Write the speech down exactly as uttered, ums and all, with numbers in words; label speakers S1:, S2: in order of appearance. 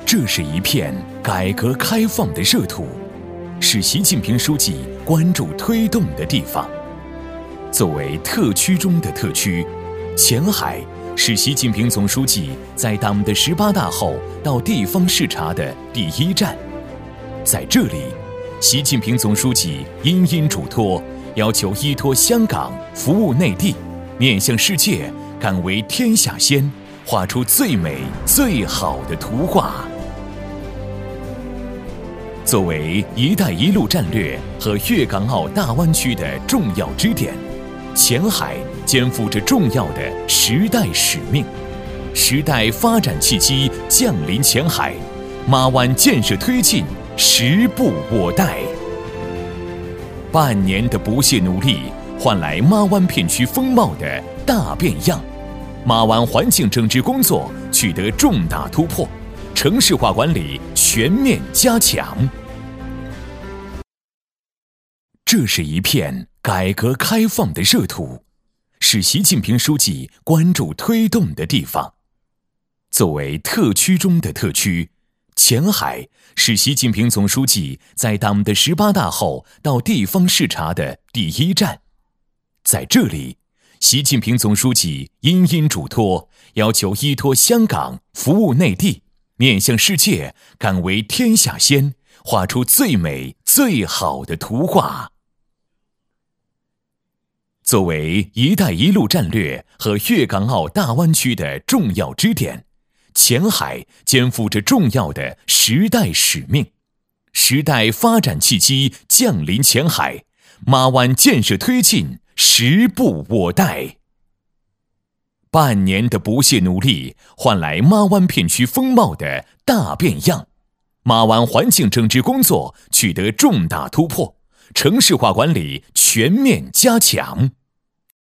S1: 这是一片改革开放的热土，是习近平书记关注推动的地方。作为特区中的特区，前海是习近平总书记在党的十八大后到地方视察的第一站。在这里，习近平总书记殷殷嘱托，要求依托香港服务内地，面向世界，敢为天下先，画出最美最好的图画。作为“一带一路”战略和粤港澳大湾区的重要支点，前海肩负着重要的时代使命。时代发展契机降临前海，马湾建设推进时不我待。半年的不懈努力，换来马湾片区风貌的大变样。马湾环境整治工作取得重大突破，城市化管理全面加强。这是一片改革开放的热土，是习近平书记关注推动的地方。作为特区中的特区，前海是习近平总书记在党的十八大后到地方视察的第一站。在这里，习近平总书记殷殷嘱托，要求依托香港服务内地，面向世界，敢为天下先，画出最美最好的图画。作为“一带一路”战略和粤港澳大湾区的重要支点，前海肩负着重要的时代使命。时代发展契机降临前海，马湾建设推进时不我待。半年的不懈努力，换来马湾片区风貌的大变样。马湾环境整治工作取得重大突破，城市化管理全面加强。